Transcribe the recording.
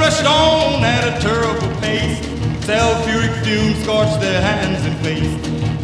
rushed on at a terrible pace. Sulfuric fumes scorched their hands and face.